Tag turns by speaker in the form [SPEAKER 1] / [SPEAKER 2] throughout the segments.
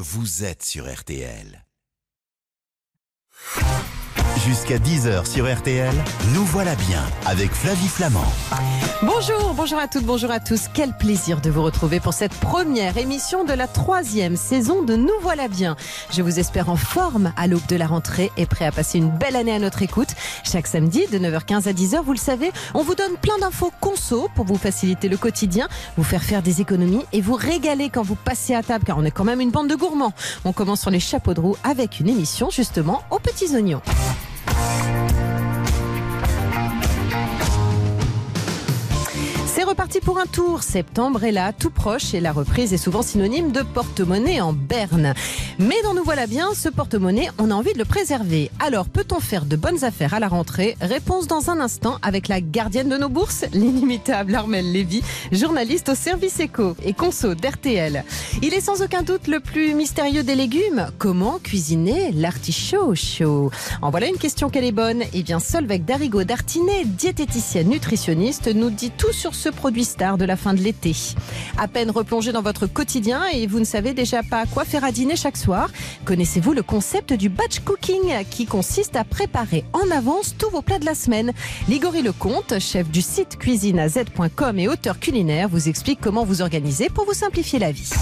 [SPEAKER 1] vous êtes sur RTL. Jusqu'à 10h sur RTL, nous voilà bien avec Flavie Flamand.
[SPEAKER 2] Bonjour à toutes, bonjour à tous. Quel plaisir de vous retrouver pour cette première émission de la 3e saison de Nous voilà bien. Je vous espère en forme à l'aube de la rentrée et prêt à passer une belle année à notre écoute. Chaque samedi de 9h15 à 10h, vous le savez, on vous donne plein d'infos conso pour vous faciliter le quotidien, vous faire des économies et vous régaler quand vous passez à table, car on est quand même une bande de gourmands. On commence sur les chapeaux de roue avec une émission justement aux petits oignons. C'est reparti pour un tour. Septembre est là, tout proche, et la reprise est souvent synonyme de porte-monnaie en berne. Mais dans Nous voilà bien, ce porte-monnaie, on a envie de le préserver. Alors, peut-on faire de bonnes affaires à la rentrée ? Réponse dans un instant avec la gardienne de nos bourses, l'inimitable Armelle Lévy, journaliste au service éco et conso d'RTL. Il est sans aucun doute le plus mystérieux des légumes. Comment cuisiner l'artichaut chaud ? En voilà une question qu'elle est bonne. Eh bien, Solveig Darigo-Dartinet, diététicienne nutritionniste, nous dit tout sur ce produit star de la fin de l'été. À peine replongé dans votre quotidien et vous ne savez déjà pas quoi faire à dîner chaque soir. Connaissez-vous le concept du batch cooking qui consiste à préparer en avance tous vos plats de la semaine ? Ligory Lecomte, chef du site cuisineaz.com et auteur culinaire, vous explique comment vous organiser pour vous simplifier la vie.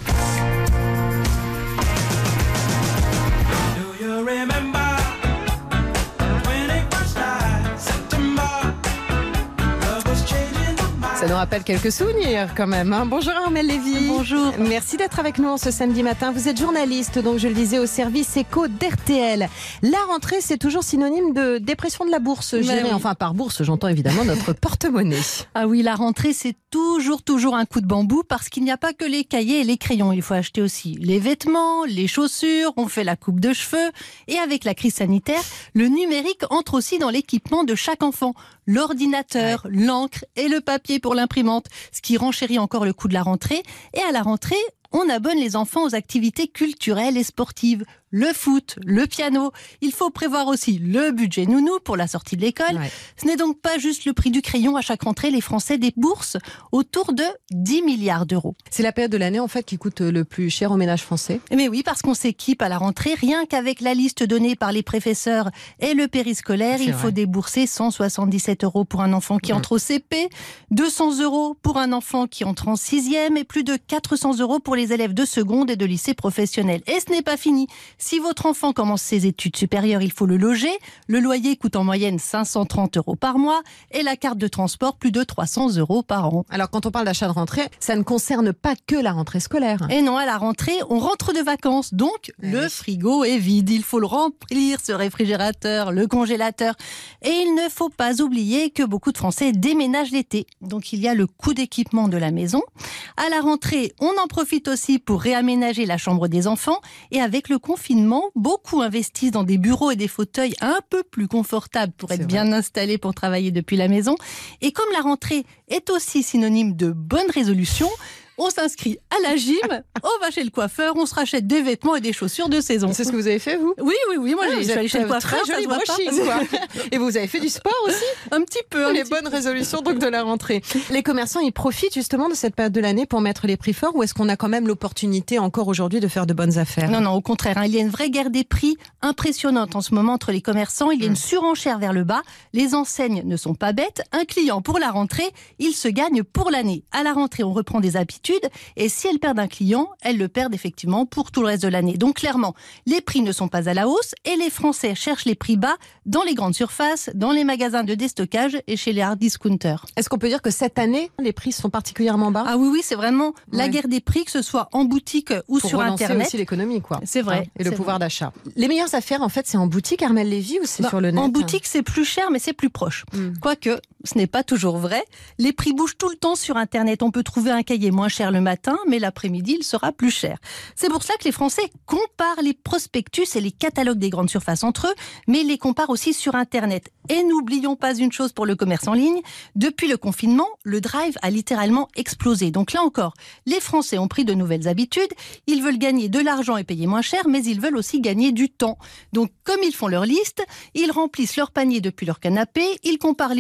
[SPEAKER 2] Ça nous rappelle quelques souvenirs quand même. Bonjour Armelle Lévy.
[SPEAKER 3] Bonjour.
[SPEAKER 2] Merci d'être avec nous ce samedi matin. Vous êtes journaliste, donc je le disais, au service éco d'RTL. La rentrée, c'est toujours synonyme de dépression de la bourse, je dirais.
[SPEAKER 3] Oui.
[SPEAKER 2] Enfin, par bourse, j'entends évidemment notre porte-monnaie.
[SPEAKER 3] Ah oui, la rentrée, c'est toujours un coup de bambou parce qu'il n'y a pas que les cahiers et les crayons. Il faut acheter aussi les vêtements, les chaussures, on fait la coupe de cheveux. Et avec la crise sanitaire, le numérique entre aussi dans l'équipement de chaque enfant. L'ordinateur, l'encre et le papier pour l'imprimante, ce qui renchérit encore le coût de la rentrée. Et à la rentrée, on abonne les enfants aux activités culturelles et sportives. Le foot, le piano. Il faut prévoir aussi le budget nounou pour la sortie de l'école. Ouais. Ce n'est donc pas juste le prix du crayon à chaque rentrée. Les Français déboursent autour de 10 milliards d'euros.
[SPEAKER 2] C'est la période de l'année en fait qui coûte le plus cher aux ménages français.
[SPEAKER 3] Mais oui, parce qu'on s'équipe à la rentrée. Rien qu'avec la liste donnée par les professeurs et le périscolaire, il faut débourser 177 € pour un enfant qui entre au CP, 200 € pour un enfant qui entre en 6e et plus de 400 € pour les élèves de seconde et de lycée professionnel. Et ce n'est pas fini. Si votre enfant commence ses études supérieures, il faut le loger. Le loyer coûte en moyenne 530 € par mois et la carte de transport plus de 300 € par an.
[SPEAKER 2] Alors quand on parle d'achat de rentrée, ça ne concerne pas que la rentrée scolaire.
[SPEAKER 3] Et non, à la rentrée, on rentre de vacances. Donc le frigo est vide. Il faut le remplir, ce réfrigérateur, le congélateur. Et il ne faut pas oublier que beaucoup de Français déménagent l'été. Donc il y a le coût d'équipement de la maison. À la rentrée, on en profite aussi pour réaménager la chambre des enfants. Et avec le confinement, beaucoup investissent dans des bureaux et des fauteuils un peu plus confortables pour être bien installés pour travailler depuis la maison. Et comme la rentrée est aussi synonyme de bonne résolution, on s'inscrit à la gym, on va chez le coiffeur, on se rachète des vêtements et des chaussures de saison.
[SPEAKER 2] C'est ce que vous avez fait, vous ?
[SPEAKER 3] Oui. Moi, je suis allée chez le coiffeur,
[SPEAKER 2] très joli brushing, quoi. Et vous avez fait du sport aussi ?
[SPEAKER 3] Un petit peu.
[SPEAKER 2] Les bonnes résolutions donc de la rentrée. Les commerçants, ils profitent justement de cette période de l'année pour mettre les prix forts, ou est-ce qu'on a quand même l'opportunité encore aujourd'hui de faire de bonnes affaires ?
[SPEAKER 3] Non, au contraire. Il y a une vraie guerre des prix impressionnante en ce moment entre les commerçants. Il y a une surenchère vers le bas. Les enseignes ne sont pas bêtes. Un client pour la rentrée, il se gagne pour l'année. À la rentrée, on reprend des habitudes. Et si elles perdent un client, elles le perdent effectivement pour tout le reste de l'année. Donc clairement, les prix ne sont pas à la hausse et les Français cherchent les prix bas dans les grandes surfaces, dans les magasins de déstockage et chez les hard discounters.
[SPEAKER 2] Est-ce qu'on peut dire que cette année, les prix sont particulièrement bas ?
[SPEAKER 3] Ah oui, c'est vraiment la guerre des prix, que ce soit en boutique ou
[SPEAKER 2] pour
[SPEAKER 3] sur Internet.
[SPEAKER 2] Pour relancer aussi l'économie, quoi.
[SPEAKER 3] C'est vrai.
[SPEAKER 2] Et le pouvoir d'achat. Les meilleures affaires, en fait, c'est en boutique, Armelle Lévy, ou c'est sur le net ?
[SPEAKER 3] En boutique, c'est plus cher, mais c'est plus proche. Quoique, ce n'est pas toujours vrai. Les prix bougent tout le temps sur Internet. On peut trouver un cahier moins cher le matin, mais l'après-midi, il sera plus cher. C'est pour cela que les Français comparent les prospectus et les catalogues des grandes surfaces entre eux, mais ils les comparent aussi sur Internet. Et n'oublions pas une chose pour le commerce en ligne. Depuis le confinement, le drive a littéralement explosé. Donc là encore, les Français ont pris de nouvelles habitudes. Ils veulent gagner de l'argent et payer moins cher, mais ils veulent aussi gagner du temps. Donc, comme ils font leur liste, ils remplissent leur panier depuis leur canapé, ils comparent les prix selon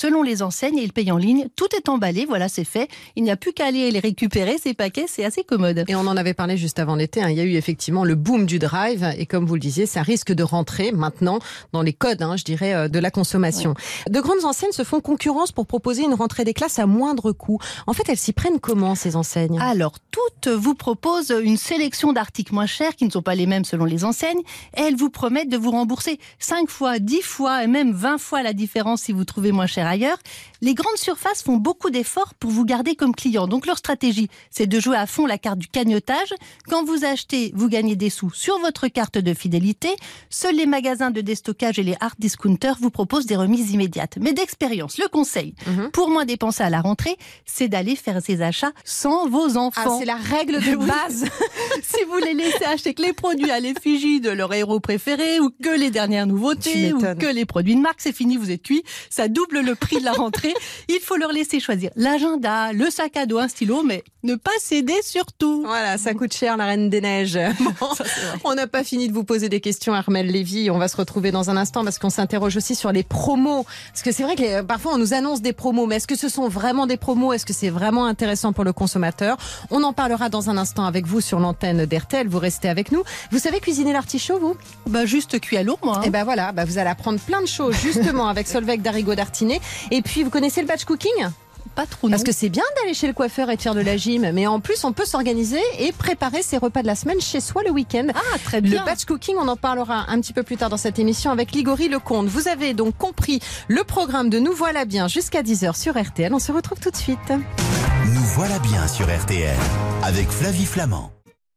[SPEAKER 3] selon les enseignes et ils payent en ligne. Tout est emballé, voilà, c'est fait. Il n'y a plus qu'à aller les récupérer, ces paquets, c'est assez commode.
[SPEAKER 2] Et on en avait parlé juste avant l'été, il y a eu effectivement le boom du drive et comme vous le disiez, ça risque de rentrer maintenant dans les codes, je dirais, de la consommation. Ouais. De grandes enseignes se font concurrence pour proposer une rentrée des classes à moindre coût. En fait, elles s'y prennent comment, ces enseignes ?
[SPEAKER 3] Alors, toutes vous proposent une sélection d'articles moins chers qui ne sont pas les mêmes selon les enseignes. Et elles vous promettent de vous rembourser 5 fois, 10 fois et même 20 fois la différence si vous trouvez moins cher ailleurs. Les grandes surfaces font beaucoup d'efforts pour vous garder comme client. Donc leur stratégie, c'est de jouer à fond la carte du cagnotage. Quand vous achetez, vous gagnez des sous sur votre carte de fidélité. Seuls les magasins de déstockage et les hard discounters vous proposent des remises immédiates. Mais d'expérience, le conseil, pour moins dépenser à la rentrée, c'est d'aller faire ses achats sans vos enfants.
[SPEAKER 2] Ah, c'est la règle de base.
[SPEAKER 3] Si vous les laissez acheter que les produits à l'effigie de leur héros préféré ou que les dernières nouveautés ou que les produits de marque, c'est fini, vous êtes cuit. Ça double le prix de la rentrée. Il faut leur laisser choisir l'agenda, le sac à dos, un stylo, mais ne pas céder surtout.
[SPEAKER 2] Voilà, ça coûte cher, la Reine des Neiges. Bon, ça, on n'a pas fini de vous poser des questions, Armelle Lévy. On va se retrouver dans un instant parce qu'on s'interroge aussi sur les promos. Parce que c'est vrai que parfois on nous annonce des promos, mais est-ce que ce sont vraiment des promos ? Est-ce que c'est vraiment intéressant pour le consommateur ? On en parlera dans un instant avec vous sur l'antenne d'RTL. Vous restez avec nous. Vous savez cuisiner l'artichaut, vous ?
[SPEAKER 3] Juste cuit à l'eau, moi.
[SPEAKER 2] Et voilà, vous allez apprendre plein de choses justement avec Solveig Darigo-Dartinet. Et puis, vous connaissez le batch cooking ?
[SPEAKER 3] Pas trop, non.
[SPEAKER 2] Parce que c'est bien d'aller chez le coiffeur et de faire de la gym, mais en plus on peut s'organiser et préparer ses repas de la semaine chez soi le week-end.
[SPEAKER 3] Ah, très bien.
[SPEAKER 2] Le batch cooking, on en parlera un petit peu plus tard dans cette émission avec Ligori Lecomte. Vous avez donc compris le programme de Nous voilà bien jusqu'à 10h sur RTL. On se retrouve tout de suite.
[SPEAKER 1] Nous voilà bien sur RTL avec Flavie Flamand.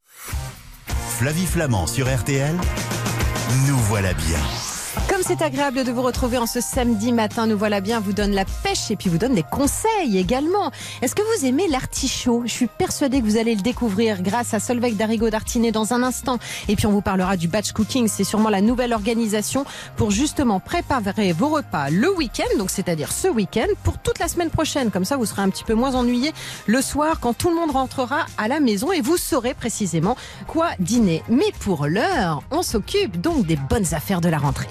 [SPEAKER 1] Flavie Flamand sur RTL. Nous voilà bien.
[SPEAKER 2] Comme c'est agréable de vous retrouver en ce samedi matin, Nous voilà bien, vous donne la pêche et puis vous donne des conseils également. Est-ce que vous aimez l'artichaut ? Je suis persuadée que vous allez le découvrir grâce à Solveig Darigo-Dartinet dans un instant. Et puis on vous parlera du batch cooking, c'est sûrement la nouvelle organisation pour justement préparer vos repas le week-end, donc c'est-à-dire ce week-end, pour toute la semaine prochaine. Comme ça, vous serez un petit peu moins ennuyé le soir quand tout le monde rentrera à la maison et vous saurez précisément quoi dîner. Mais pour l'heure, on s'occupe donc des bonnes affaires de la rentrée.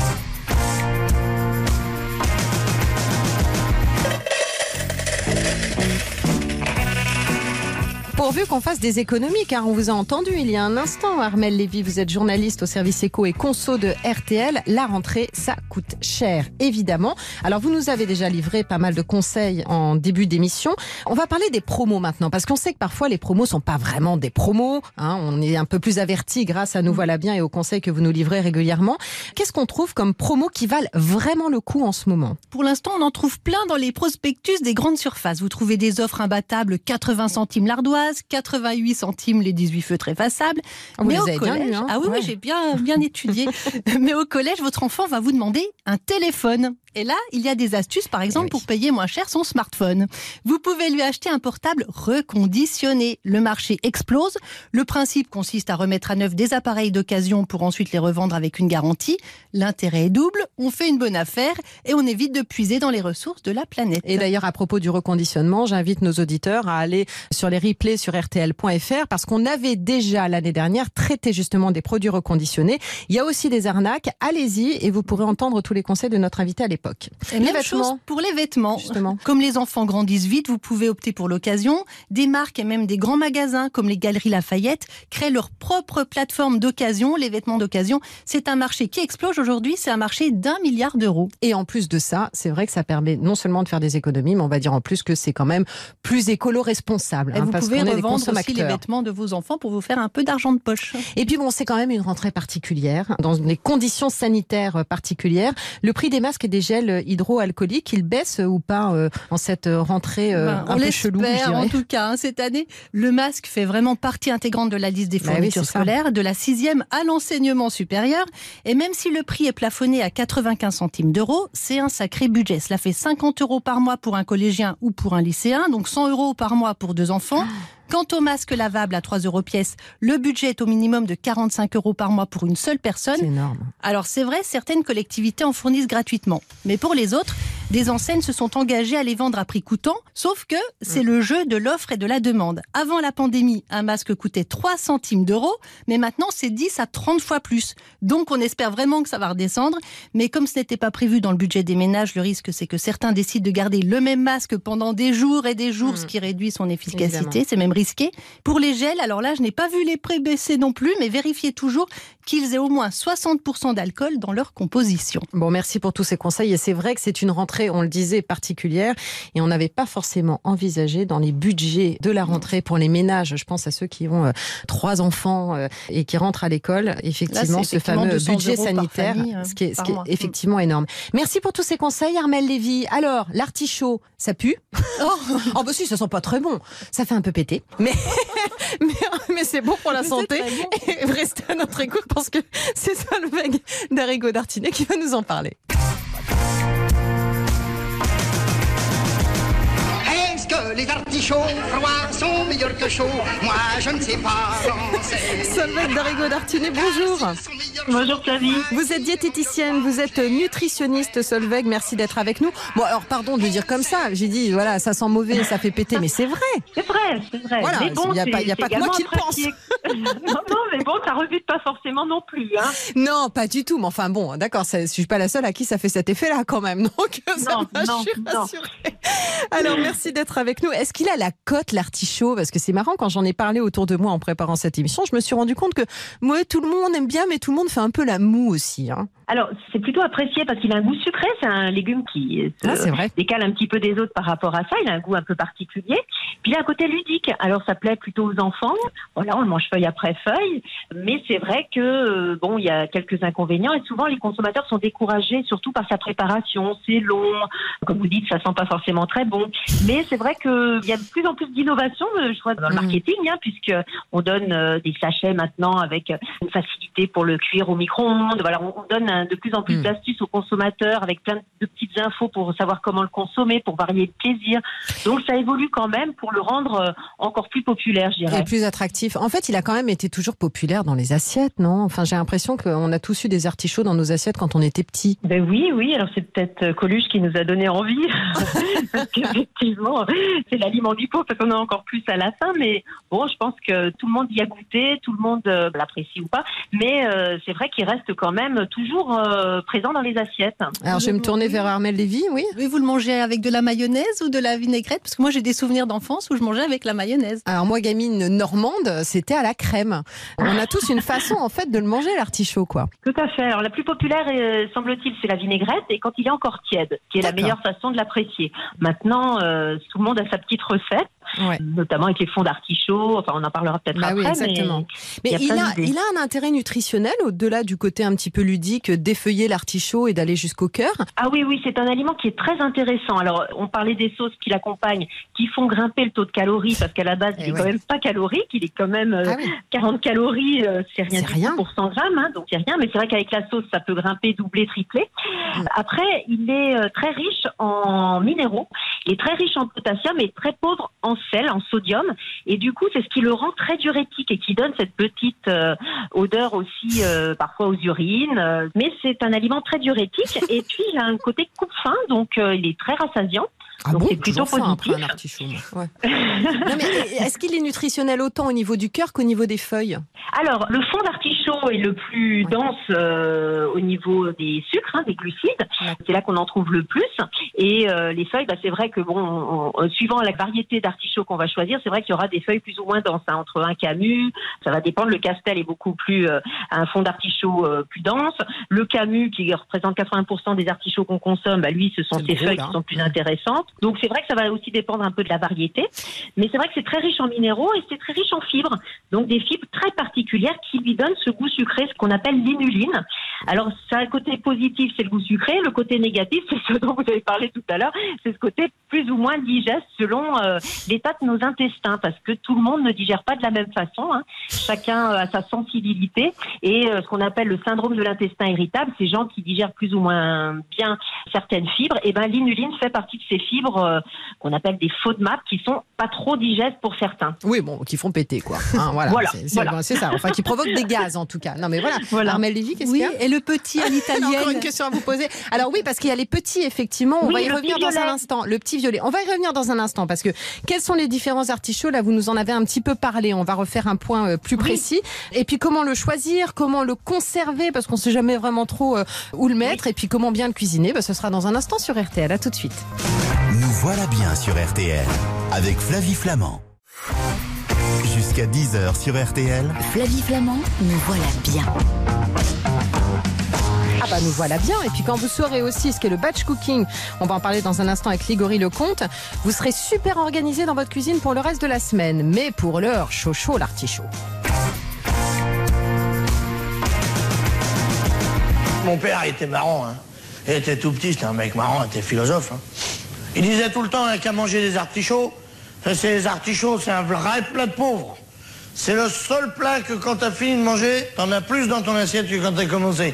[SPEAKER 2] Pourvu qu'on fasse des économies, car on vous a entendu il y a un instant, Armelle Lévy, vous êtes journaliste au service éco et conso de RTL. La rentrée, ça coûte cher, évidemment. Alors, vous nous avez déjà livré pas mal de conseils en début d'émission. On va parler des promos maintenant, parce qu'on sait que parfois les promos sont pas vraiment des promos. On est un peu plus avertis grâce à Nous voilà bien et aux conseils que vous nous livrez régulièrement. Qu'est-ce qu'on trouve comme promos qui valent vraiment le coup en ce moment ?
[SPEAKER 3] Pour l'instant, on en trouve plein dans les prospectus des grandes surfaces. Vous trouvez des offres imbattables, 80 centimes l'ardoise, 88 centimes les 18 feutres effaçables. Mais au collège, oui, j'ai bien étudié. Mais au collège, votre enfant va vous demander un téléphone. Et là, il y a des astuces, par exemple, pour payer moins cher son smartphone. Vous pouvez lui acheter un portable reconditionné. Le marché explose. Le principe consiste à remettre à neuf des appareils d'occasion pour ensuite les revendre avec une garantie. L'intérêt est double, on fait une bonne affaire et on évite de puiser dans les ressources de la planète.
[SPEAKER 2] Et d'ailleurs, à propos du reconditionnement, j'invite nos auditeurs à aller sur les replays sur rtl.fr parce qu'on avait déjà l'année dernière traité justement des produits reconditionnés. Il y a aussi des arnaques. Allez-y et vous pourrez entendre tous les conseils de notre invité à l'époque.
[SPEAKER 3] Et même chose pour les vêtements. Justement. Comme les enfants grandissent vite, vous pouvez opter pour l'occasion. Des marques et même des grands magasins comme les Galeries Lafayette créent leur propre plateforme d'occasion. Les vêtements d'occasion, c'est un marché qui explose aujourd'hui. C'est un marché d'1 milliard d'euros.
[SPEAKER 2] Et en plus de ça, c'est vrai que ça permet non seulement de faire des économies, mais on va dire en plus que c'est quand même plus écolo-responsable.
[SPEAKER 3] Et vous pouvez revendre aussi les vêtements de vos enfants pour vous faire un peu d'argent de poche.
[SPEAKER 2] Et puis bon, c'est quand même une rentrée particulière, dans des conditions sanitaires particulières. Le prix des masques et des gels hydroalcooliques, il baisse ou pas en cette rentrée un peu chelou, je dirais.
[SPEAKER 3] En tout cas, cette année, le masque fait vraiment partie intégrante de la liste des fournitures scolaires, de la 6e à l'enseignement supérieur. Et même si le prix est plafonné à 95 centimes d'euros, c'est un sacré budget. Cela fait 50 € par mois pour un collégien ou pour un lycéen, donc 100 € par mois pour 2 enfants. Quant au masque lavable à 3 € pièce, le budget est au minimum de 45 € par mois pour une seule personne.
[SPEAKER 2] C'est énorme.
[SPEAKER 3] Alors c'est vrai, certaines collectivités en fournissent gratuitement. Mais pour les autres, des enseignes se sont engagées à les vendre à prix coûtant, sauf que c'est le jeu de l'offre et de la demande. Avant la pandémie, un masque coûtait 3 centimes d'euros, mais maintenant c'est 10 à 30 fois plus. Donc on espère vraiment que ça va redescendre, mais comme ce n'était pas prévu dans le budget des ménages, le risque c'est que certains décident de garder le même masque pendant des jours et des jours, ce qui réduit son efficacité, évidemment. C'est même risqué. Pour les gels, alors là je n'ai pas vu les prix baisser non plus, mais vérifiez toujours qu'ils aient au moins 60% d'alcool dans leur composition.
[SPEAKER 2] Bon, merci pour tous ces conseils. Et c'est vrai que c'est une rentrée, on le disait, particulière. Et on n'avait pas forcément envisagé dans les budgets de la rentrée pour les ménages. Je pense à ceux qui ont 3 enfants et qui rentrent à l'école. Effectivement, ce fameux budget sanitaire, ce qui est effectivement énorme. Merci pour tous ces conseils, Armelle Lévy. Alors, l'artichaut, ça pue? Oh bah si, ça sent pas très bon. Ça fait un peu péter. Mais c'est bon pour la santé. Bon. Et restez à notre écoute parce que c'est Solveig Darigo-Dartinet qui va nous en parler.
[SPEAKER 4] Est-ce que les artichauts froids sont meilleurs que chauds? Moi, je ne sais pas.
[SPEAKER 2] Solveig Darigo-Dartinet, bonjour.
[SPEAKER 5] Bonjour Flavie.
[SPEAKER 2] Vous êtes diététicienne, vous êtes nutritionniste, Solveig, merci d'être avec nous. Bon, alors pardon de le dire comme ça, j'ai dit, voilà, ça sent mauvais, ça fait péter, mais c'est vrai.
[SPEAKER 5] C'est vrai.
[SPEAKER 2] Voilà,
[SPEAKER 5] mais bon,
[SPEAKER 2] il n'y a pas que moi qui le pense.
[SPEAKER 5] Non, mais bon, ça rebute pas forcément non plus. Hein.
[SPEAKER 2] Non, pas du tout, mais enfin bon, d'accord, je ne suis pas la seule à qui ça fait cet effet-là quand même, donc ça va, je suis rassurée. Alors, merci d'être avec nous. Est-ce qu'il a la cote, l'artichaut? Parce que c'est marrant, quand j'en ai parlé autour de moi en préparant cette émission, je me suis rendu compte que moi, tout le monde aime bien, mais tout le monde fait un peu la moue aussi. Hein.
[SPEAKER 5] Alors, c'est plutôt apprécié parce qu'il a un goût sucré. C'est un légume qui se décale un petit peu des autres par rapport à ça. Il a un goût un peu particulier. Puis il a un côté ludique. Alors, ça plaît plutôt aux enfants. Voilà, on le mange feuille après feuille. Mais c'est vrai que, bon, il y a quelques inconvénients. Et souvent, les consommateurs sont découragés, surtout par sa préparation. C'est long. Comme vous dites, ça sent pas forcément très bon. Mais c'est vrai qu'il y a de plus en plus d'innovation, je crois, dans le marketing, hein, puisqu'on donne des sachets maintenant avec une facilité pour le cuire au micro-ondes. Voilà, on donne de plus en plus d'astuces aux consommateurs avec plein de petites infos pour savoir comment le consommer, pour varier le plaisir. Donc ça évolue quand même pour le rendre encore plus populaire, je dirais.
[SPEAKER 2] Et plus attractif. En fait, il a quand même été toujours populaire dans les assiettes, non? Enfin, j'ai l'impression qu'on a tous eu des artichauts dans nos assiettes quand on était petits.
[SPEAKER 5] Ben oui. Alors c'est peut-être Coluche qui nous a donné envie. Parce qu'effectivement, c'est l'aliment du pauvre, parce qu'on a encore plus à la fin. Mais bon, je pense que tout le monde y a goûté, tout le monde l'apprécie ou pas. Mais c'est vrai qu'il reste quand même toujours présent dans les assiettes.
[SPEAKER 2] Alors je vais me tourner vers Armelle Lévy, oui.
[SPEAKER 3] Oui, vous le mangez avec de la mayonnaise ou de la vinaigrette? Parce que moi j'ai des souvenirs d'enfance où je mangeais avec la mayonnaise.
[SPEAKER 2] Alors moi, gamine normande, c'était à la crème. On a tous une façon en fait de le manger, l'artichaut, quoi.
[SPEAKER 5] Tout à fait. Alors la plus populaire, semble-t-il, c'est la vinaigrette, et quand il est encore tiède, qui est la meilleure façon de l'apprécier. Maintenant, tout le monde a sa petite recette. Ouais. Notamment avec les fonds d'artichaut, enfin on en parlera peut-être après.
[SPEAKER 2] Oui, exactement. Mais il a un intérêt nutritionnel au-delà du côté un petit peu ludique d'effeuiller l'artichaut et d'aller jusqu'au cœur.
[SPEAKER 5] Ah oui, c'est un aliment qui est très intéressant. Alors on parlait des sauces qui l'accompagnent, qui font grimper le taux de calories, parce qu'à la base il est quand même pas calorique, il est quand même 40 calories, c'est rien pour 100 grammes, hein, donc c'est rien, mais c'est vrai qu'avec la sauce ça peut grimper, doubler, tripler. Après il est très riche en minéraux, il est très riche en potassium et très pauvre en sel, en sodium, et du coup c'est ce qui le rend très diurétique et qui donne cette petite odeur aussi parfois aux urines, mais c'est un aliment très diurétique et puis il a un côté coupe-faim, donc il est très rassasiant. Donc c'est plutôt positif.
[SPEAKER 2] Un artichaut, ouais. Non, mais est-ce qu'il est nutritionnel autant au niveau du cœur qu'au niveau des feuilles?
[SPEAKER 5] Alors, le fond d'artichaut est le plus dense au niveau des sucres, des glucides. C'est là qu'on en trouve le plus. Et les feuilles, c'est vrai que suivant la variété d'artichaut qu'on va choisir, c'est vrai qu'il y aura des feuilles plus ou moins denses, entre un camus, ça va dépendre. Le castel est beaucoup plus un fond d'artichaut plus dense. Le camus, qui représente 80% des artichauts qu'on consomme, lui, ce sont ces feuilles qui sont plus intéressantes. Donc c'est vrai que ça va aussi dépendre un peu de la variété, mais c'est vrai que c'est très riche en minéraux et c'est très riche en fibres, donc des fibres très particulières qui lui donnent ce goût sucré, ce qu'on appelle l'inuline. Alors ça a le côté positif, c'est le goût sucré, le côté négatif, c'est ce dont vous avez parlé tout à l'heure, c'est ce côté plus ou moins digeste selon l'état de nos intestins, parce que tout le monde ne digère pas de la même façon, chacun a sa sensibilité, et ce qu'on appelle le syndrome de l'intestin irritable, ces gens qui digèrent plus ou moins bien certaines fibres, et l'inuline fait partie de ces fibres qu'on appelle des FODMAP, qui sont pas trop digestes pour certains.
[SPEAKER 2] Oui, qui font péter, quoi. Voilà. C'est ça. Enfin, qui provoquent des gaz, en tout cas. Non, mais voilà. Armelle Lévy, qu'est-ce qu'il y a?
[SPEAKER 3] Et le le petit à l'italienne.
[SPEAKER 2] Encore une question à vous poser. Alors oui, parce qu'il y a les petits, effectivement. On va y revenir dans un instant. Le petit violet. On va y revenir dans un instant parce que quels sont les différents artichauts? Là, vous nous en avez un petit peu parlé. On va refaire un point plus précis. Et puis comment le choisir, comment le conserver, parce qu'on ne sait jamais vraiment trop où le mettre. Et puis comment bien le cuisiner. Ce sera dans un instant sur RTL. À tout de suite.
[SPEAKER 1] Nous voilà bien sur RTL avec Flavie Flamand. Jusqu'à 10h sur RTL.
[SPEAKER 6] Flavie Flamand, nous voilà bien.
[SPEAKER 2] Ah bah nous voilà bien. Et puis quand vous saurez aussi ce qu'est le batch cooking, on va en parler dans un instant avec Ligory Lecomte, vous serez super organisé dans votre cuisine pour le reste de la semaine. Mais pour l'heure, chaud l'artichaut.
[SPEAKER 7] Mon père était marrant, hein. Il était tout petit, c'était un mec marrant, il était philosophe. Hein. Il disait tout le temps qu'à manger des artichauts, les artichauts, c'est un vrai plat de pauvre. C'est le seul plat que quand t'as fini de manger, t'en as plus dans ton assiette que quand t'as commencé.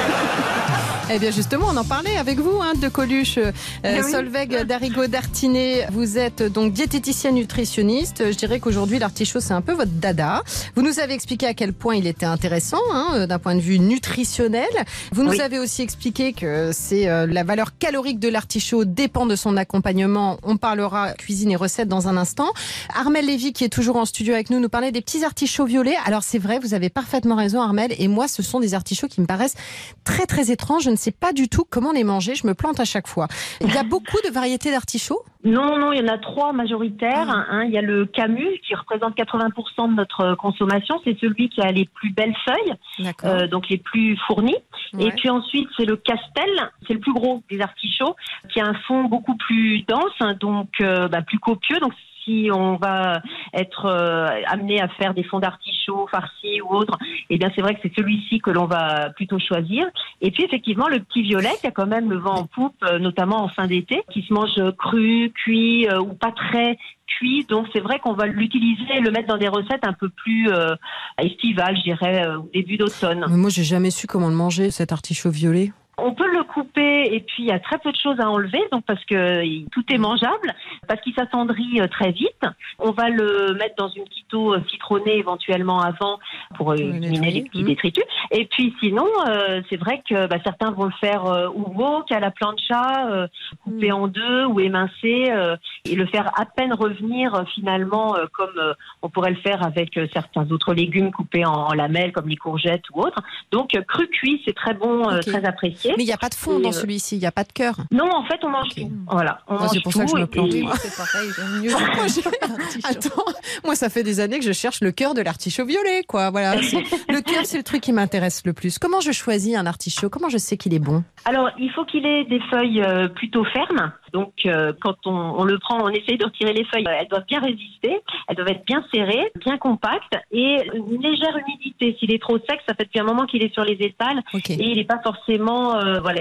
[SPEAKER 2] Eh bien justement, on en parlait avec vous, de Coluche, Solveig Darigot-Dartinet. Vous êtes donc diététicienne nutritionniste. Je dirais qu'aujourd'hui, l'artichaut, c'est un peu votre dada. Vous nous avez expliqué à quel point il était intéressant, d'un point de vue nutritionnel. Vous nous avez aussi expliqué que c'est la valeur calorique de l'artichaut dépend de son accompagnement. On parlera cuisine et recettes dans un instant. Armelle Lévy, qui est toujours en studio avec nous parlait des petits artichauts violets. Alors c'est vrai, vous avez parfaitement raison, Armelle. Et moi, ce sont des artichauts qui me paraissent très très étranges. Je ne sais pas du tout comment les manger, je me plante à chaque fois. Il y a beaucoup de variétés d'artichauts?
[SPEAKER 5] Non, il y en a 3 majoritaires. Il y a le Camus qui représente 80% de notre consommation. C'est celui qui a les plus belles feuilles, donc les plus fournies. Ouais. Et puis ensuite, c'est le Castel, c'est le plus gros des artichauts, qui a un fond beaucoup plus dense, donc plus copieux. Donc si on va être amené à faire des fonds d'artichauts farcis ou autres, eh bien c'est vrai que c'est celui-ci que l'on va plutôt choisir. Et puis effectivement le petit violet qui a quand même le vent en poupe, notamment en fin d'été, qui se mange cru, cuit ou pas très cuit. Donc c'est vrai qu'on va l'utiliser et le mettre dans des recettes un peu plus estivales, je dirais, au début d'automne.
[SPEAKER 2] Mais moi j'ai jamais su comment le manger, cet artichaut violet.
[SPEAKER 5] On peut le couper et puis il y a très peu de choses à enlever, donc parce que tout est mangeable, parce qu'il s'attendrit très vite. On va le mettre dans une petite eau citronnée éventuellement avant pour éliminer les petits détritus. Et puis sinon, c'est vrai que certains vont le faire ou wok à la plancha, couper en deux ou émincer et le faire à peine revenir finalement comme on pourrait le faire avec certains autres légumes coupés en lamelles comme les courgettes ou autres. Donc cru cuit, c'est très bon, très apprécié.
[SPEAKER 2] Mais il n'y a pas de fond dans celui-ci, il n'y a pas de cœur.
[SPEAKER 5] Non, en fait, on mange tout. Voilà, on mange
[SPEAKER 2] c'est pour
[SPEAKER 5] tout.
[SPEAKER 2] ça que je me plante.
[SPEAKER 3] C'est pareil, j'aime mieux.
[SPEAKER 2] Attends, moi, ça fait des années que je cherche le cœur de l'artichaut violet, quoi. Voilà, le cœur, c'est le truc qui m'intéresse le plus. Comment je choisis un artichaut? Comment je sais qu'il est bon?
[SPEAKER 5] Alors, il faut qu'il ait des feuilles plutôt fermes. Donc, quand on le prend, on essaye de retirer les feuilles. Elles doivent bien résister, elles doivent être bien serrées, bien compactes et une légère humidité. S'il est trop sec, ça fait depuis un moment qu'il est sur les étals et il n'est pas forcément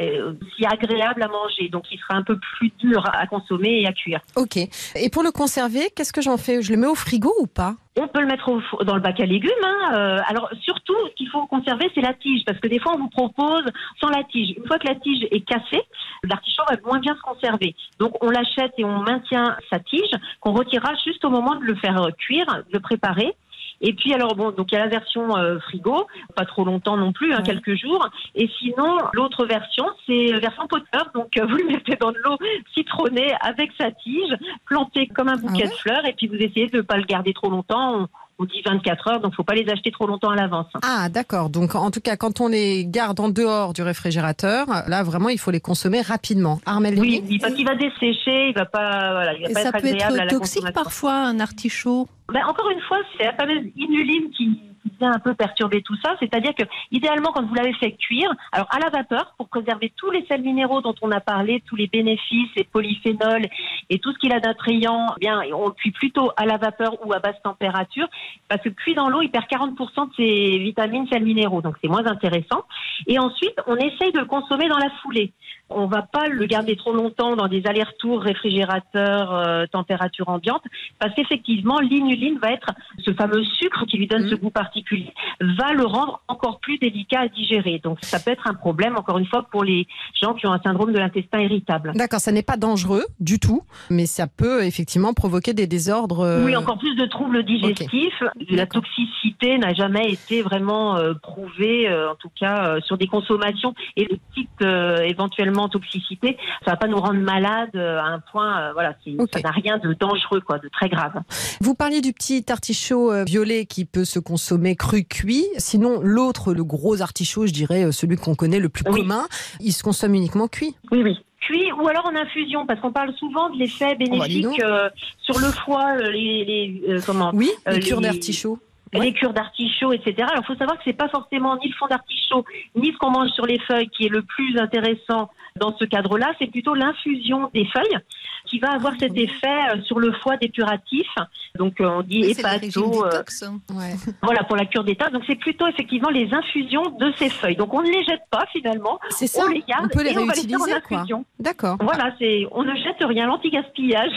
[SPEAKER 5] si agréable à manger. Donc, il sera un peu plus dur à consommer et à cuire.
[SPEAKER 2] Ok. Et pour le conserver, qu'est-ce que j'en fais? Je le mets au frigo ou pas?
[SPEAKER 5] On peut le mettre dans le bac à légumes. Alors surtout, ce qu'il faut conserver, c'est la tige, parce que des fois, on vous propose sans la tige. Une fois que la tige est cassée, l'artichaut va moins bien se conserver. Donc, on l'achète et on maintient sa tige, qu'on retirera juste au moment de le faire cuire, de le préparer. Et puis alors donc il y a la version frigo, pas trop longtemps non plus, quelques jours. Et sinon l'autre version c'est version poteur, donc vous le mettez dans de l'eau citronnée avec sa tige, planté comme un bouquet de fleurs, et puis vous essayez de ne pas le garder trop longtemps. On dit 24 heures, donc faut pas les acheter trop longtemps à l'avance.
[SPEAKER 2] Ah d'accord, donc en tout cas quand on les garde en dehors du réfrigérateur, là vraiment il faut les consommer rapidement. Armelle,
[SPEAKER 5] oui, parce qu'il va dessécher, il va pas être agréable à la consommation.
[SPEAKER 3] Ça peut être toxique parfois, un artichaut.
[SPEAKER 5] Encore une fois, c'est la fameuse inuline qui vient un peu perturber tout ça. C'est-à-dire que, idéalement, quand vous l'avez fait cuire, alors à la vapeur, pour préserver tous les sels minéraux dont on a parlé, tous les bénéfices, les polyphénols et tout ce qu'il a d'attrayant, on le cuit plutôt à la vapeur ou à basse température, parce que cuit dans l'eau, il perd 40% de ses vitamines, sels minéraux. Donc c'est moins intéressant. Et ensuite, on essaye de le consommer dans la foulée. On va pas le garder trop longtemps dans des allers-retours température ambiante, parce qu'effectivement, l'inuline va être ce fameux sucre qui lui donne ce goût particulier particulier va le rendre encore plus délicat à digérer. Donc ça peut être un problème, encore une fois, pour les gens qui ont un syndrome de l'intestin irritable.
[SPEAKER 2] D'accord, ça n'est pas dangereux du tout, mais ça peut effectivement provoquer des désordres.
[SPEAKER 5] Oui, encore plus de troubles digestifs. Okay. La toxicité n'a jamais été vraiment prouvée, en tout cas sur des consommations et les petites éventuellement toxicités. Ça va pas nous rendre malades à un point, ça n'a rien de dangereux, de très grave.
[SPEAKER 2] Vous parliez du petit artichaut violet qui peut se consommer cru, cuit. Sinon, l'autre, le gros artichaut, je dirais celui qu'on connaît le plus commun, il se consomme uniquement cuit.
[SPEAKER 5] Oui. Cuit ou alors en infusion, parce qu'on parle souvent de l'effet bénéfique sur le foie, les
[SPEAKER 2] cures d'artichaut.
[SPEAKER 5] Les cures d'artichaut, etc. Alors, il faut savoir que c'est pas forcément ni le fond d'artichaut, ni ce qu'on mange sur les feuilles qui est le plus intéressant dans ce cadre-là. C'est plutôt l'infusion des feuilles qui va avoir cet effet sur le foie dépuratif. Donc, on dit hépato. Voilà, pour la cure détox. Donc, c'est plutôt effectivement les infusions de ces feuilles. Donc, on ne les jette pas finalement.
[SPEAKER 2] C'est ça.
[SPEAKER 5] On les garde
[SPEAKER 2] on peut les
[SPEAKER 5] on
[SPEAKER 2] réutiliser,
[SPEAKER 5] va les faire en infusion.
[SPEAKER 2] D'accord.
[SPEAKER 5] Voilà, on ne jette rien, l'anti-gaspillage.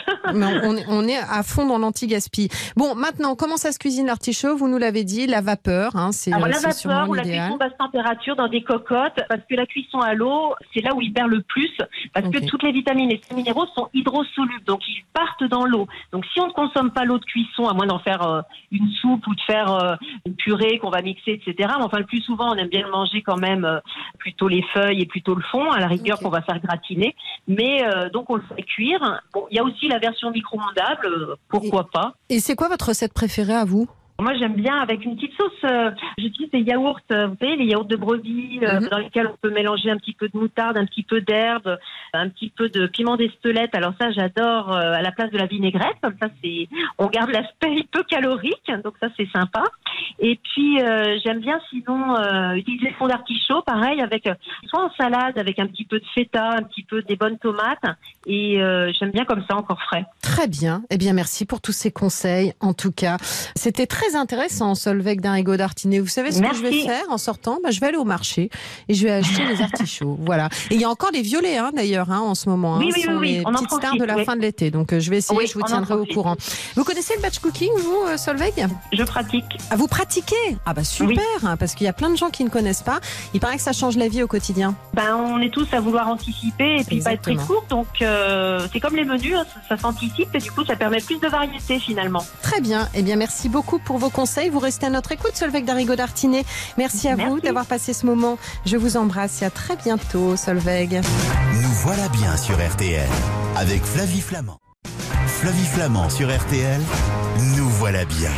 [SPEAKER 2] on est à fond dans l'anti-gaspi. Bon, maintenant, comment ça se cuisine l'artichaut? Vous nous l'avez dit, la vapeur, c'est
[SPEAKER 5] la vapeur
[SPEAKER 2] sûrement
[SPEAKER 5] ou la cuisson basse température dans des cocottes, parce que la cuisson à l'eau, c'est là où il perd le plus, parce que toutes les vitamines et les minéraux sont hydrosolubles, donc ils partent dans l'eau. Donc si on ne consomme pas l'eau de cuisson, à moins d'en faire une soupe ou de faire une purée qu'on va mixer, etc. Mais enfin, le plus souvent, on aime bien le manger quand même plutôt les feuilles et plutôt le fond, à la rigueur qu'on va faire gratiner. Mais donc on le fait cuire. Bon, il y a aussi la version micro-ondable, pourquoi pas.
[SPEAKER 2] Et c'est quoi votre recette préférée à vous?
[SPEAKER 5] Moi, j'aime bien avec une petite sauce. J'utilise des yaourts, vous savez, les yaourts de brebis, dans lesquels on peut mélanger un petit peu de moutarde, un petit peu d'herbe, un petit peu de piment d'Espelette. Alors ça, j'adore à la place de la vinaigrette. Comme ça, on garde l'aspect peu calorique, donc ça, c'est sympa. Et puis, j'aime bien sinon utiliser le fond d'artichaut, pareil, avec soit en salade, avec un petit peu de feta, un petit peu des bonnes tomates. Et j'aime bien comme ça, encore frais.
[SPEAKER 2] Très bien. Eh bien, merci pour tous ces conseils. En tout cas, c'était très intéressant, Solveig d'Arrigo-Dartinet. Vous savez ce que je vais faire en sortant? Je vais aller au marché et je vais acheter les artichauts. Voilà. Et il y a encore les violets, d'ailleurs, en ce moment.
[SPEAKER 5] Oui,
[SPEAKER 2] ce sont les petites stars de la fin de l'été. Donc, je vais essayer, je vous tiendrai au courant. Vous connaissez le batch cooking, vous, Solveig?
[SPEAKER 5] Je pratique.
[SPEAKER 2] Ah, vous pratiquez? Ah, super, parce qu'il y a plein de gens qui ne connaissent pas. Il paraît que ça change la vie au quotidien.
[SPEAKER 5] On est tous à vouloir anticiper et puis pas être pris de court. Donc, c'est comme les menus, ça s'anticipe et du coup, ça permet plus de variété finalement.
[SPEAKER 2] Très bien. Eh bien, merci beaucoup pour vos conseils. Vous restez à notre écoute, Solveig d'Arrigo-Dartinet. Merci à vous d'avoir passé ce moment. Je vous embrasse et à très bientôt, Solveig.
[SPEAKER 1] Nous voilà bien sur RTL avec Flavie Flamand. Flavie Flamand sur RTL, nous voilà bien.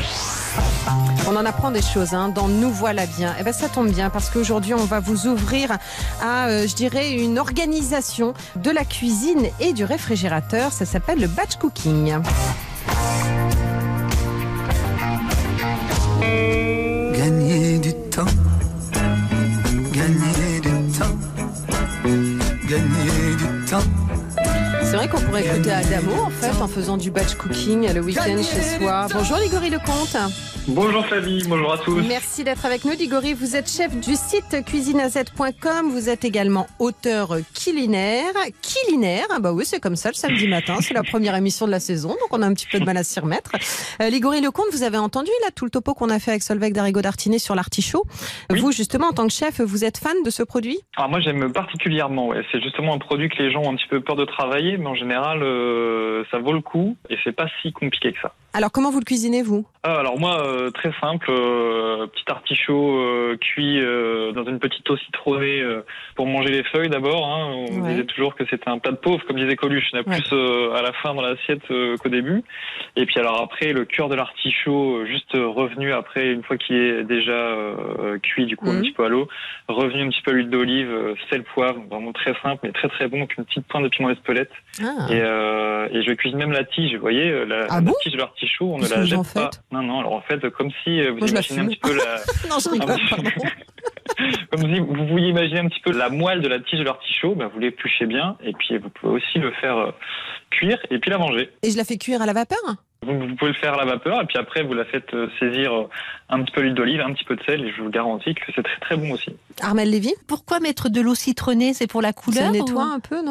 [SPEAKER 2] On en apprend des choses dans Nous voilà bien. Et ça tombe bien parce qu'aujourd'hui on va vous ouvrir à, je dirais, une organisation de la cuisine et du réfrigérateur. Ça s'appelle le batch cooking.
[SPEAKER 8] Gagner du temps, gagner du temps, gagner du temps.
[SPEAKER 2] C'est vrai qu'on pourrait écouter Adamo en fait en faisant du batch cooking le week-end chez soi. Bonjour Ligory Lecomte.
[SPEAKER 9] Bonjour Flavie, bonjour à tous.
[SPEAKER 2] Merci d'être avec nous Ligory. Vous êtes chef du site cuisineaz.com. Vous êtes également auteur culinaire. Oui, c'est comme ça le samedi matin. C'est la première émission de la saison, donc on a un petit peu de mal à s'y remettre. Ligory Lecomte, vous avez entendu là tout le topo qu'on a fait avec Solveig d'Arrigo-Dartinet sur l'artichaut. Oui. Vous justement en tant que chef, vous êtes fan de ce produit?
[SPEAKER 9] Alors moi j'aime particulièrement. C'est justement un produit que les gens ont un petit peu peur de travailler, mais en général ça vaut le coup et c'est pas si compliqué que ça.
[SPEAKER 2] Alors comment vous le cuisinez vous?
[SPEAKER 9] Alors moi très simple, petit artichaut cuit dans une petite eau citronnée pour manger les feuilles d'abord. On disait toujours que c'était un plat de pauvre, comme disait Coluche. Il y en a plus à la fin dans l'assiette qu'au début. Et puis alors après le cœur de l'artichaut juste revenu après une fois qu'il est déjà cuit du coup un petit peu à l'eau, revenu un petit peu à l'huile d'olive, sel, poivre, vraiment très simple mais très très bon avec une petite pointe de piment d'Espelette. Et je cuisine même la tige. Vous voyez la tige de l'artichaut. On ne la jette pas. Non. Alors en fait, comme si vous imaginez un petit peu la.
[SPEAKER 2] Non, je rigole, pardon.
[SPEAKER 9] Comme si vous vouliez imaginer un petit peu la moelle de la tige de l'artichaut, vous l'épluchez bien, et puis vous pouvez aussi le faire cuire et puis la manger.
[SPEAKER 2] Et je la fais cuire à la vapeur?
[SPEAKER 9] Vous pouvez le faire à la vapeur, et puis après vous la faites saisir un petit peu d'huile d'olive, un petit peu de sel, et je vous garantis que c'est très très bon aussi.
[SPEAKER 2] Armelle Lévy,
[SPEAKER 3] pourquoi mettre de l'eau citronnée? C'est pour la couleur?
[SPEAKER 2] Ça nettoie un peu, non?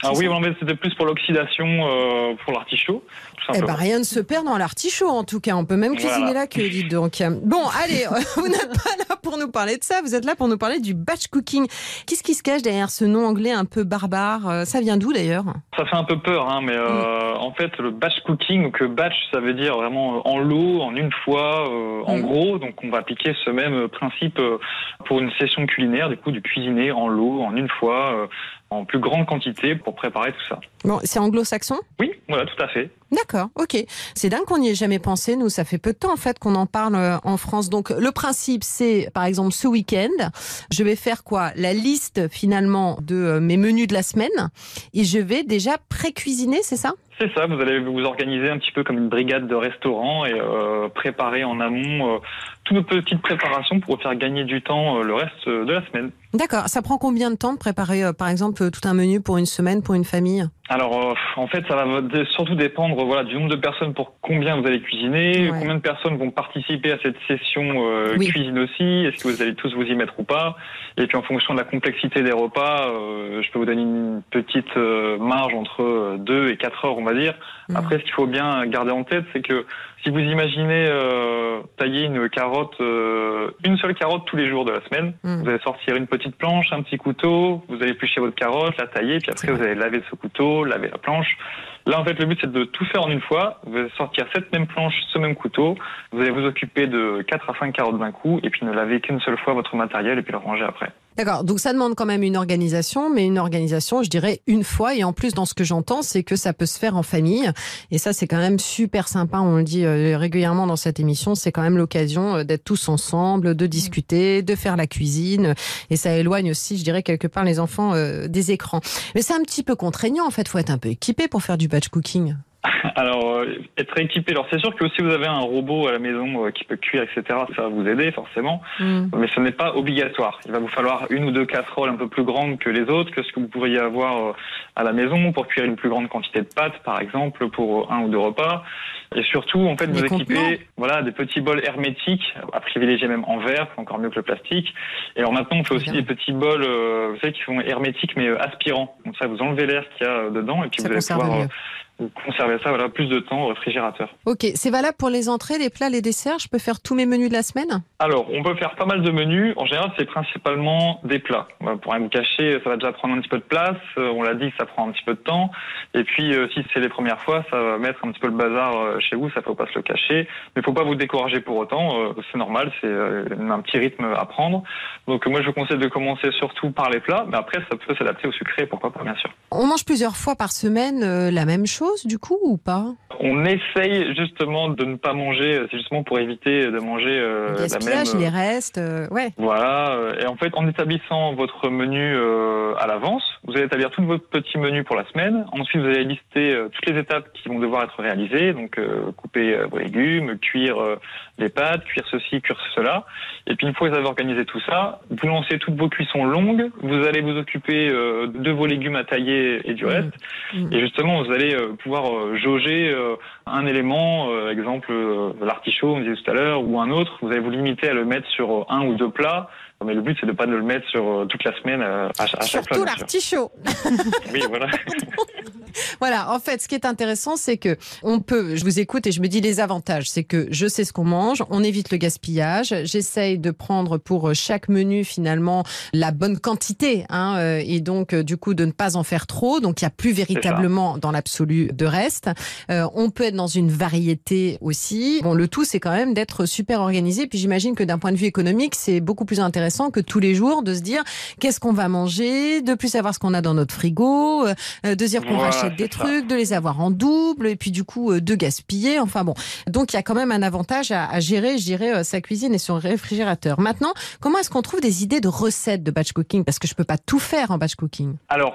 [SPEAKER 9] Ah oui, en fait, c'était plus pour l'oxydation, pour l'artichaut.
[SPEAKER 2] Eh ben, rien ne se perd dans l'artichaut, en tout cas. On peut même cuisiner la queue, dites donc. Bon, allez, vous n'êtes pas là pour nous parler de ça. Vous êtes là pour nous parler du batch cooking. Qu'est-ce qui se cache derrière ce nom anglais un peu barbare? Ça vient d'où, d'ailleurs?
[SPEAKER 9] Ça fait un peu peur, hein, mais en fait, le batch cooking, donc batch, ça veut dire vraiment en lot, en une fois, en gros. Donc, on va appliquer ce même principe pour une session culinaire, du coup, de cuisiner en lot, en une fois, en plus grande quantité pour préparer tout ça.
[SPEAKER 2] Bon, c'est anglo-saxon?
[SPEAKER 9] Oui, voilà, tout à fait.
[SPEAKER 2] D'accord, ok. C'est dingue qu'on n'y ait jamais pensé. Nous, ça fait peu de temps en fait qu'on en parle en France. Donc, le principe, c'est, par exemple, ce week-end, je vais faire quoi? La liste finalement de mes menus de la semaine et je vais déjà pré-cuisiner, c'est ça?
[SPEAKER 9] C'est ça, vous allez vous organiser un petit peu comme une brigade de restaurant et préparer en amont toutes nos petites préparations pour faire gagner du temps le reste de la semaine.
[SPEAKER 2] D'accord. Ça prend combien de temps de préparer, par exemple, tout un menu pour une semaine, pour une famille?
[SPEAKER 9] Alors, en fait, ça va surtout dépendre du nombre de personnes pour combien vous allez cuisiner, combien de personnes vont participer à cette session cuisine aussi, est-ce que vous allez tous vous y mettre ou pas. Et puis, en fonction de la complexité des repas, je peux vous donner une petite marge entre 2 et 4 heures, on va dire. Après, ce qu'il faut bien garder en tête, c'est que si vous imaginez tailler une carotte, une seule carotte tous les jours de la semaine, vous allez sortir une petite planche, un petit couteau, vous allez éplucher votre carotte, la tailler, puis après vous allez laver ce couteau, laver la planche. Là, en fait, le but, c'est de tout faire en une fois. Vous allez sortir cette même planche, ce même couteau. Vous allez vous occuper de 4 à 5 carottes d'un coup, et puis ne laver qu'une seule fois votre matériel, et puis le ranger après.
[SPEAKER 2] D'accord, donc ça demande quand même une organisation, mais une organisation, je dirais, une fois. Et en plus, dans ce que j'entends, c'est que ça peut se faire en famille. Et ça, c'est quand même super sympa. On le dit régulièrement dans cette émission. C'est quand même l'occasion d'être tous ensemble, de discuter, de faire la cuisine. Et ça éloigne aussi, je dirais, quelque part les enfants des écrans. Mais c'est un petit peu contraignant, en fait. Faut être un peu équipé pour faire du batch cooking.
[SPEAKER 9] Alors, être équipé. Alors, c'est sûr que si vous avez un robot à la maison qui peut cuire, etc., ça va vous aider forcément. Mais ce n'est pas obligatoire. Il va vous falloir une ou deux casseroles un peu plus grandes que les autres, que ce que vous pourriez avoir à la maison pour cuire une plus grande quantité de pâtes, par exemple, pour 1 ou 2 repas. Et surtout, en fait, vous équipez des petits bols hermétiques, à privilégier même en verre, c'est encore mieux que le plastique. Et alors maintenant, on fait aussi des petits bols, vous savez, qui sont hermétiques mais aspirants. Donc ça, vous enlevez l'air qu'il y a dedans et puis vous allez pouvoir conserver ça plus de temps au réfrigérateur. Ok,
[SPEAKER 2] c'est valable pour les entrées, les plats, les desserts? Je peux faire tous mes menus de la semaine?
[SPEAKER 9] Alors, on peut faire pas mal de menus. En général, c'est principalement des plats. Pour rien vous cacher, ça va déjà prendre un petit peu de place. On l'a dit, ça prend un petit peu de temps. Et puis, si c'est les premières fois, ça va mettre un petit peu le bazar chez vous, ça faut pas se le cacher. Mais faut pas vous décourager pour autant. C'est normal, c'est un petit rythme à prendre. Donc, moi, je vous conseille de commencer surtout par les plats. Mais après, ça peut s'adapter au sucré, pourquoi pas, bien sûr.
[SPEAKER 2] On mange plusieurs fois par semaine la même chose, du coup, ou pas?
[SPEAKER 9] On essaye justement de ne pas manger, c'est justement pour éviter de manger la même...
[SPEAKER 2] les restes,
[SPEAKER 9] Voilà, et en fait, en établissant votre menu à l'avance, vous allez établir tout votre petit menu pour la semaine. Ensuite, vous allez lister toutes les étapes qui vont devoir être réalisées, donc couper vos légumes, cuire les pâtes, cuire ceci, cuire cela. Et puis, une fois que vous avez organisé tout ça, vous lancez toutes vos cuissons longues, vous allez vous occuper de vos légumes à tailler et du reste. Et justement, vous allez pouvoir jauger un élément, exemple l'artichaut, on disait tout à l'heure, ou un autre. Vous allez vous limiter à le mettre sur 1 ou 2 plats. Mais le but, c'est de ne pas le mettre sur toute la semaine à chaque plat.
[SPEAKER 2] Surtout l'artichaut.
[SPEAKER 9] Oui, voilà.
[SPEAKER 2] Voilà, en fait, ce qui est intéressant, c'est que je vous écoute et je me dis les avantages, c'est que je sais ce qu'on mange, on évite le gaspillage, j'essaye de prendre pour chaque menu finalement la bonne quantité, et donc du coup de ne pas en faire trop, donc il n'y a plus véritablement dans l'absolu de reste. On peut être dans une variété aussi. Bon, le tout, c'est quand même d'être super organisé, puis j'imagine que d'un point de vue économique, c'est beaucoup plus intéressant que tous les jours de se dire qu'est-ce qu'on va manger, de plus savoir ce qu'on a dans notre frigo, de dire qu'on rachète des trucs, de les avoir en double, et puis du coup de gaspiller. Enfin bon, donc il y a quand même un avantage à gérer, je dirais, sa cuisine et son réfrigérateur. Maintenant, comment est-ce qu'on trouve des idées de recettes de batch cooking? Parce que je peux pas tout faire en batch cooking.
[SPEAKER 9] Alors,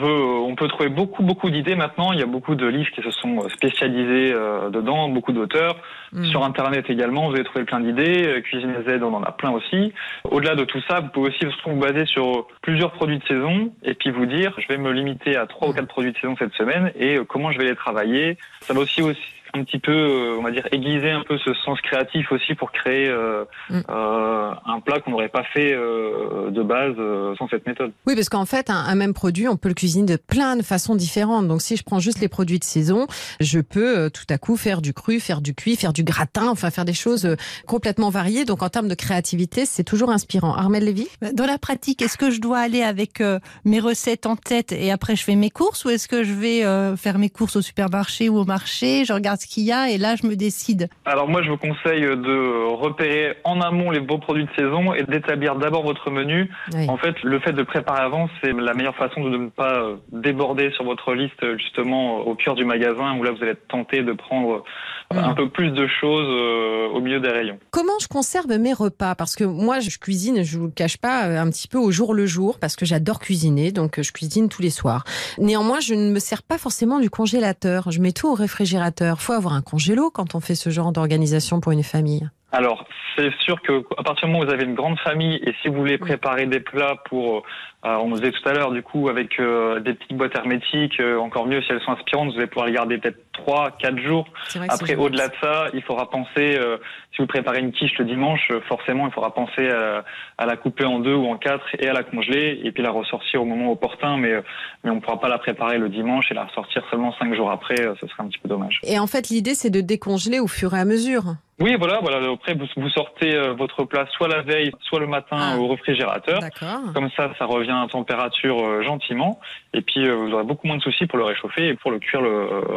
[SPEAKER 9] on peut trouver beaucoup d'idées maintenant. Il y a beaucoup de livres qui se sont spécialisés dedans, beaucoup d'auteurs. Sur Internet également, vous allez trouver plein d'idées. Cuisine Z, on en a plein aussi. Au-delà de tout ça, vous pouvez aussi vous baser sur plusieurs produits de saison et puis vous dire, je vais me limiter à 3 ou 4 produits de saison cette semaine et comment je vais les travailler. Ça va aussi un petit peu, on va dire, aiguiser un peu ce sens créatif aussi pour créer un plat qu'on n'aurait pas fait de base sans cette méthode.
[SPEAKER 2] Oui, parce qu'en fait, un même produit, on peut le cuisiner de plein de façons différentes. Donc, si je prends juste les produits de saison, je peux tout à coup faire du cru, faire du cuit, faire du gratin, enfin faire des choses complètement variées. Donc, en termes de créativité, c'est toujours inspirant. Armelle Lévy ?
[SPEAKER 3] Dans la pratique, est-ce que je dois aller avec mes recettes en tête et après je fais mes courses, ou est-ce que je vais faire mes courses au supermarché ou au marché, je regarde ce qu'il y a et là je me décide?
[SPEAKER 9] Alors moi je vous conseille de repérer en amont les beaux produits de saison et d'établir d'abord votre menu.
[SPEAKER 2] Oui.
[SPEAKER 9] En fait, le fait de préparer avant, c'est la meilleure façon de ne pas déborder sur votre liste justement au cœur du magasin où là vous allez être tenté de prendre un peu plus de choses au milieu des rayons.
[SPEAKER 2] Comment je conserve mes repas? Parce que moi, je cuisine, je vous le cache pas, un petit peu au jour le jour, parce que j'adore cuisiner, donc je cuisine tous les soirs. Néanmoins, je ne me sers pas forcément du congélateur. Je mets tout au réfrigérateur. Faut avoir un congélo quand on fait ce genre d'organisation pour une famille.
[SPEAKER 9] Alors, c'est sûr que à partir du moment où vous avez une grande famille et si vous voulez préparer des plats pour, on nous disait tout à l'heure, du coup, avec des petites boîtes hermétiques, encore mieux si elles sont inspirantes, vous allez pouvoir les garder peut-être 3-4 jours. Après, au-delà de ça, il faudra penser, si vous préparez une quiche le dimanche, forcément, il faudra penser à la couper en 2 ou en 4 et à la congeler et puis la ressortir au moment opportun, mais on ne pourra pas la préparer le dimanche et la ressortir seulement 5 jours après, ce serait un petit peu dommage.
[SPEAKER 2] Et en fait, l'idée, c'est de décongeler au fur et à mesure.
[SPEAKER 9] Oui, voilà. Après, vous sortez votre plat soit la veille, soit le matin au réfrigérateur.
[SPEAKER 2] D'accord.
[SPEAKER 9] Comme ça revient à température gentiment. Et puis, vous aurez beaucoup moins de soucis pour le réchauffer et pour le cuire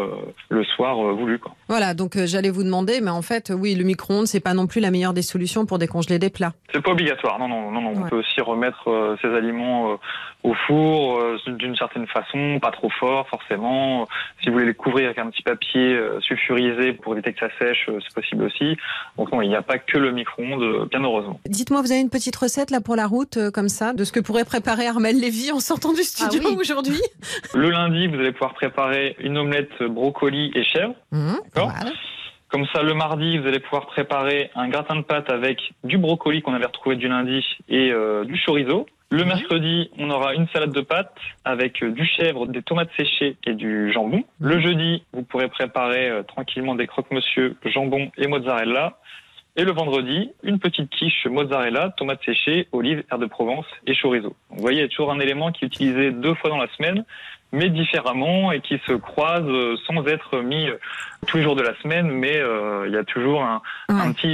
[SPEAKER 9] le soir voulu, quoi.
[SPEAKER 2] Voilà, donc j'allais vous demander, mais en fait, oui, le micro-ondes, c'est pas non plus la meilleure des solutions pour décongeler des plats.
[SPEAKER 9] C'est pas obligatoire. Non. Ouais. On peut aussi remettre ces aliments au four d'une certaine façon, pas trop fort forcément. Si vous voulez les couvrir avec un petit papier sulfurisé pour éviter que ça sèche, c'est possible aussi. Donc non, il n'y a pas que le micro-ondes, bien heureusement.
[SPEAKER 2] Dites-moi, vous avez une petite recette là pour la route, comme ça, de ce que pourrait préparer Armelle Lévy en sortant du studio aujourd'hui?
[SPEAKER 9] Le lundi, vous allez pouvoir préparer une omelette brocoli et chèvre. D'accord.
[SPEAKER 2] Voilà.
[SPEAKER 9] Comme ça, le mardi, vous allez pouvoir préparer un gratin de pâtes avec du brocoli qu'on avait retrouvé du lundi et du chorizo. Le mercredi, on aura une salade de pâtes avec du chèvre, des tomates séchées et du jambon. Le jeudi, vous pourrez préparer tranquillement des croque-monsieur, jambon et mozzarella. Et le vendredi, une petite quiche mozzarella, tomates séchées, olives, herbes de Provence et chorizo. Donc, vous voyez, il y a toujours un élément qui est utilisé 2 fois dans la semaine, mais différemment et qui se croise sans être mis tous les jours de la semaine, mais il y a toujours un petit...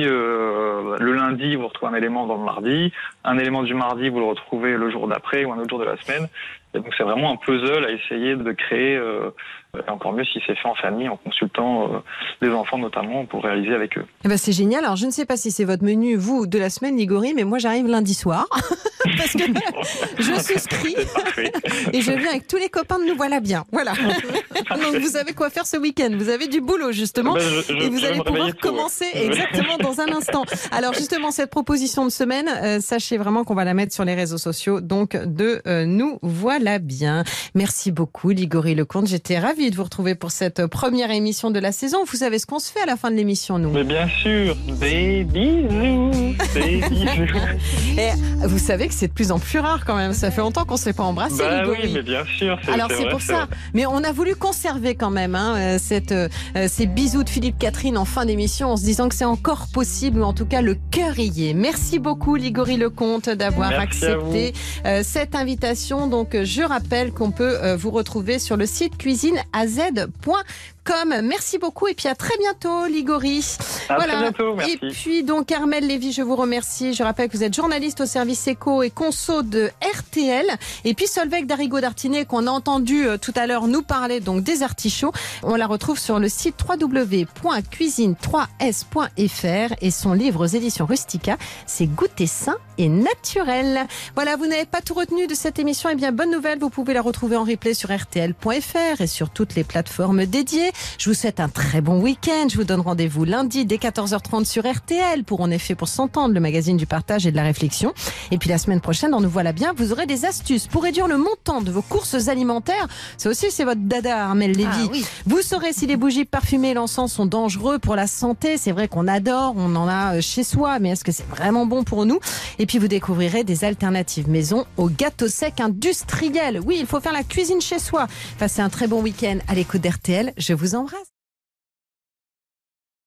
[SPEAKER 9] le lundi, vous retrouvez un élément dans le mardi, un élément du mardi, vous le retrouvez le jour d'après ou un autre jour de la semaine. Et donc c'est vraiment un puzzle à essayer de créer, et encore mieux si c'est fait en famille, en consultant les enfants notamment pour réaliser avec eux.
[SPEAKER 2] Eh ben c'est génial. Alors je ne sais pas si c'est votre menu, vous, de la semaine, Ligori, mais moi j'arrive lundi soir, parce que je souscris, et je viens avec tous les copains de Nous Voilà Bien. Voilà. Donc vous savez quoi faire ce week-end. Vous avez du boulot justement, et vous allez pouvoir commencer exactement dans un instant. Alors justement, cette proposition de semaine, sachez vraiment qu'on va la mettre sur les réseaux sociaux, donc de Nous Voilà Bien. Merci beaucoup Ligori Lecomte. J'étais ravie de vous retrouver pour cette première émission de la saison. Vous savez ce qu'on se fait à la fin de l'émission, nous?
[SPEAKER 9] Mais bien sûr, des bisous, des bisous.
[SPEAKER 2] Et vous savez que c'est de plus en plus rare quand même. Ça fait longtemps qu'on ne s'est pas embrassé, Ligori.
[SPEAKER 9] Oui, mais bien sûr.
[SPEAKER 2] Alors c'est pour ça. Mais on a voulu conserver quand même ces bisous de Philippe Catherine en fin d'émission, en se disant que c'est encore possible, ou en tout cas le cœur y est. Merci beaucoup Ligori Lecomte d'avoir accepté cette invitation. Donc je rappelle qu'on peut vous retrouver sur le site cuisineaz.com. Merci beaucoup et puis à très bientôt Ligori.
[SPEAKER 9] Très bientôt, merci.
[SPEAKER 2] Et puis donc Armelle Lévy, je vous remercie. Je rappelle que vous êtes journaliste au service éco et conso de RTL. Et puis Solveig Darigo-Dartinet qu'on a entendu tout à l'heure nous parler donc des artichauts. On la retrouve sur le site www.cuisine3s.fr et son livre aux éditions Rustica, c'est Goûter sain et naturel. Voilà, vous n'avez pas tout retenu de cette émission, eh bien bonne nouvelle, vous pouvez la retrouver en replay sur rtl.fr et sur toutes les plateformes dédiées. Je vous souhaite un très bon week-end. Je vous donne rendez-vous lundi dès 14h30 sur RTL pour En effet pour s'entendre, le magazine du partage et de la réflexion. Et puis la semaine prochaine, dans Nous Voilà Bien, vous aurez des astuces pour réduire le montant de vos courses alimentaires. Ça aussi, c'est votre dada, Armelle Lévy. Oui. Vous saurez si les bougies parfumées et l'encens sont dangereux pour la santé. C'est vrai qu'on adore, on en a chez soi, mais est-ce que c'est vraiment bon pour nous? Et puis vous découvrirez des alternatives maison aux gâteaux secs industriels. Oui, il faut faire la cuisine chez soi. Passez un très bon week-end à l'écoute d'RTL. Je vous embrasse.